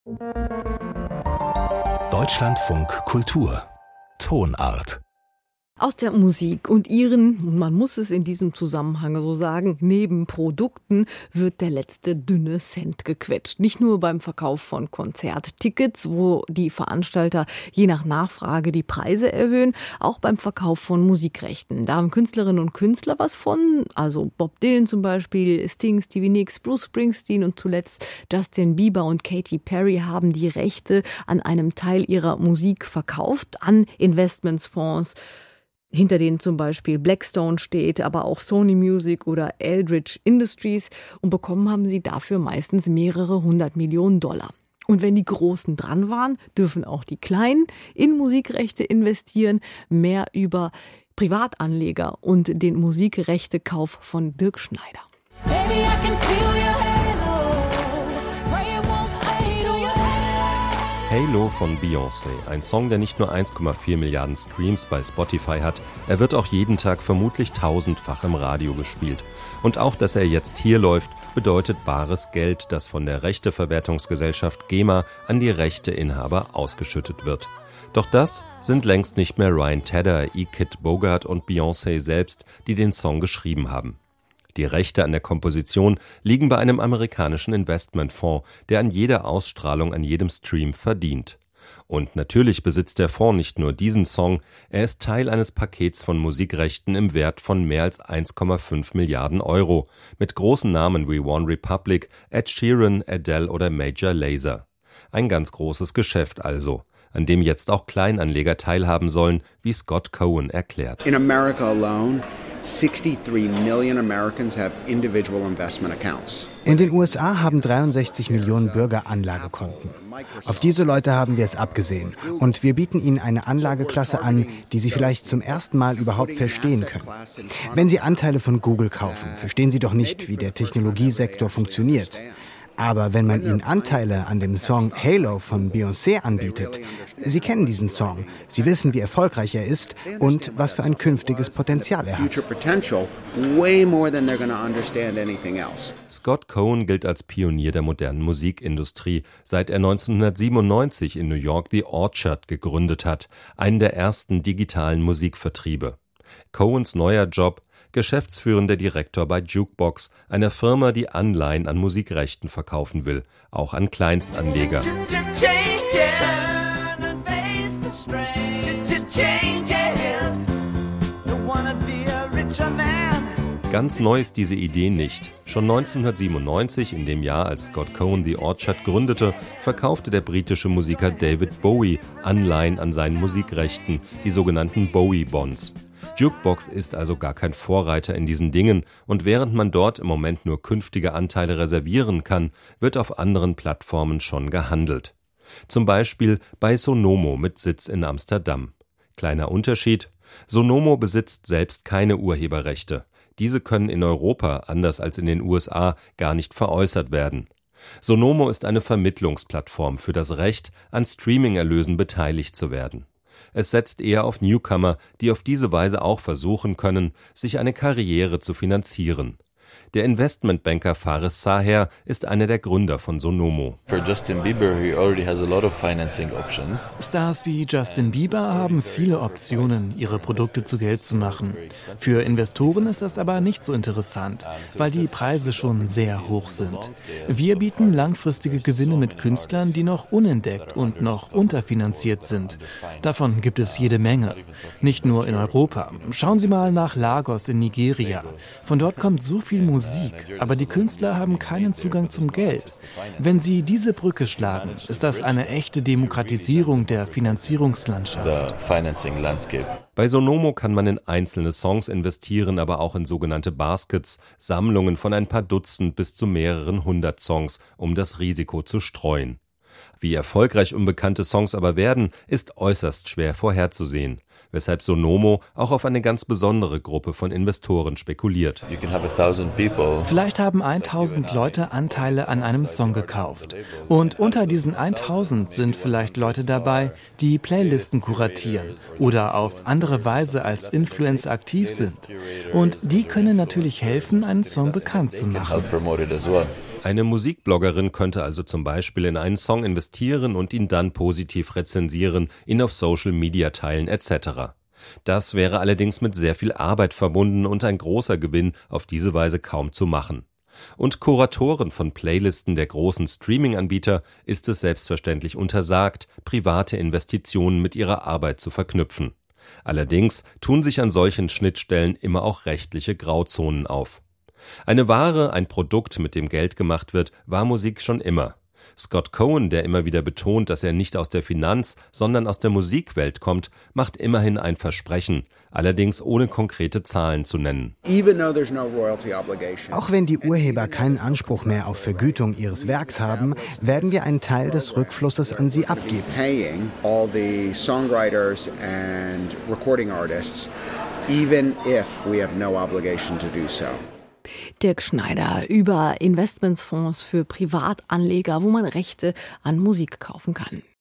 Deutschlandfunk Kultur Tonart. Aus der Musik und ihren, man muss es in diesem Zusammenhang so sagen, Nebenprodukten wird der letzte dünne Cent gequetscht. Nicht nur beim Verkauf von Konzerttickets, wo die Veranstalter je nach Nachfrage die Preise erhöhen, auch beim Verkauf von Musikrechten. Da haben Künstlerinnen und Künstler was von, also Bob Dylan zum Beispiel, Sting, Stevie Nicks, Bruce Springsteen und zuletzt Justin Bieber und Katy Perry haben die Rechte an einem Teil ihrer Musik verkauft, an Investmentsfonds, hinter denen zum Beispiel Blackstone steht, aber auch Sony Music oder Eldridge Industries, und bekommen haben sie dafür meistens mehrere 100 Millionen $. Und wenn die Großen dran waren, dürfen auch die Kleinen in Musikrechte investieren. Mehr über Privatanleger und den Musikrechtekauf von Dirk Schneider. Baby, I can feel your Halo von Beyoncé, ein Song, der nicht nur 1,4 Milliarden Streams bei Spotify hat, er wird auch jeden Tag vermutlich tausendfach im Radio gespielt. Und auch, dass er jetzt hier läuft, bedeutet bares Geld, das von der Rechteverwertungsgesellschaft GEMA an die Rechteinhaber ausgeschüttet wird. Doch das sind längst nicht mehr Ryan Tedder, E-Kid Bogart und Beyoncé selbst, die den Song geschrieben haben. Die Rechte an der Komposition liegen bei einem amerikanischen Investmentfonds, der an jeder Ausstrahlung, an jedem Stream verdient. Und natürlich besitzt der Fonds nicht nur diesen Song, er ist Teil eines Pakets von Musikrechten im Wert von mehr als 1,5 Milliarden €, mit großen Namen wie One Republic, Ed Sheeran, Adele oder Major Lazer. Ein ganz großes Geschäft also, an dem jetzt auch Kleinanleger teilhaben sollen, wie Scott Cohen erklärt. In America alone, 63 million Americans have individual investment accounts. In den USA haben 63 Millionen Bürger Anlagekonten. Auf diese Leute haben wir es abgesehen. Und wir bieten ihnen eine Anlageklasse an, die sie vielleicht zum ersten Mal überhaupt verstehen können. Wenn Sie Anteile von Google kaufen, verstehen Sie doch nicht, wie der Technologiesektor funktioniert. Aber wenn man ihnen Anteile an dem Song Halo von Beyoncé anbietet, sie kennen diesen Song, sie wissen, wie erfolgreich er ist und was für ein künftiges Potenzial er hat. Scott Cohen gilt als Pionier der modernen Musikindustrie, seit er 1997 in New York The Orchard gegründet hat, einen der ersten digitalen Musikvertriebe. Cohens neuer Job: geschäftsführender Direktor bei Jukebox, einer Firma, die Anleihen an Musikrechten verkaufen will, auch an Kleinstanleger. Ganz neu ist diese Idee nicht. Schon 1997, in dem Jahr, als Scott Cohen The Orchard gründete, verkaufte der britische Musiker David Bowie Anleihen an seinen Musikrechten, die sogenannten Bowie-Bonds. Jukebox ist also gar kein Vorreiter in diesen Dingen, und während man dort im Moment nur künftige Anteile reservieren kann, wird auf anderen Plattformen schon gehandelt. Zum Beispiel bei Sonomo mit Sitz in Amsterdam. Kleiner Unterschied: Sonomo besitzt selbst keine Urheberrechte. Diese können in Europa, anders als in den USA, gar nicht veräußert werden. Sonomo ist eine Vermittlungsplattform für das Recht, an Streaming-Erlösen beteiligt zu werden. Es setzt eher auf Newcomer, die auf diese Weise auch versuchen können, sich eine Karriere zu finanzieren. Der Investmentbanker Faris Saher ist einer der Gründer von Sonomo. Stars wie Justin Bieber haben viele Optionen, ihre Produkte zu Geld zu machen. Für Investoren ist das aber nicht so interessant, weil die Preise schon sehr hoch sind. Wir bieten langfristige Gewinne mit Künstlern, die noch unentdeckt und noch unterfinanziert sind. Davon gibt es jede Menge. Nicht nur in Europa. Schauen Sie mal nach Lagos in Nigeria. Von dort kommt so viel Musik, aber die Künstler haben keinen Zugang zum Geld. Wenn Sie diese Brücke schlagen, ist das eine echte Demokratisierung der Finanzierungslandschaft. Bei Sonomo kann man in einzelne Songs investieren, aber auch in sogenannte Baskets, Sammlungen von ein paar Dutzend bis zu mehreren 100 Songs, um das Risiko zu streuen. Wie erfolgreich unbekannte Songs aber werden, ist äußerst schwer vorherzusehen, weshalb Sonomo auch auf eine ganz besondere Gruppe von Investoren spekuliert. Vielleicht haben 1000 Leute Anteile an einem Song gekauft. Und unter diesen 1000 sind vielleicht Leute dabei, die Playlisten kuratieren oder auf andere Weise als Influencer aktiv sind. Und die können natürlich helfen, einen Song bekannt zu machen. Eine Musikbloggerin könnte also zum Beispiel in einen Song investieren und ihn dann positiv rezensieren, ihn auf Social Media teilen etc. Das wäre allerdings mit sehr viel Arbeit verbunden und ein großer Gewinn auf diese Weise kaum zu machen. Und Kuratoren von Playlisten der großen Streaming-Anbieter ist es selbstverständlich untersagt, private Investitionen mit ihrer Arbeit zu verknüpfen. Allerdings tun sich an solchen Schnittstellen immer auch rechtliche Grauzonen auf. Eine Ware, ein Produkt, mit dem Geld gemacht wird, war Musik schon immer. Scott Cohen, der immer wieder betont, dass er nicht aus der Finanz-, sondern aus der Musikwelt kommt, macht immerhin ein Versprechen, allerdings ohne konkrete Zahlen zu nennen. Auch wenn die Urheber keinen Anspruch mehr auf Vergütung ihres Werks haben, werden wir einen Teil des Rückflusses an sie abgeben. Even if we have no obligation to do so. Dirk Schneider über Investmentsfonds für Privatanleger, wo man Rechte an Musik kaufen kann.